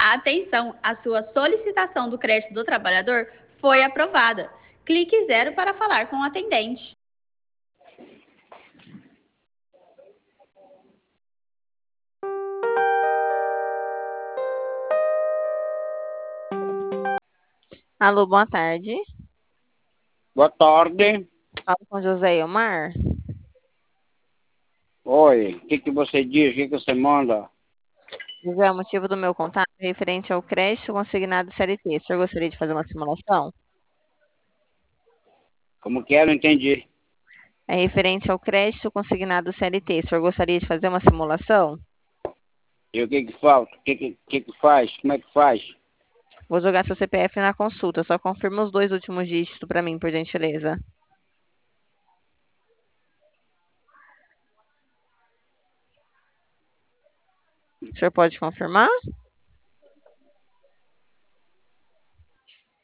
Atenção, a sua solicitação do crédito do trabalhador foi aprovada. Clique 0 para falar com o atendente. Alô, boa tarde. Boa tarde. Falo com José Elmar. Oi, o que você diz? O que você manda? José, o motivo do meu contato é referente ao crédito consignado CLT. O senhor gostaria de fazer uma simulação? Como que é? Não entendi. É referente ao crédito consignado CLT. O senhor gostaria de fazer uma simulação? E o que falta? O que faz? Como é que faz? Vou jogar seu CPF na consulta. Só confirma os 2 últimos dígitos para mim, por gentileza. O senhor pode confirmar?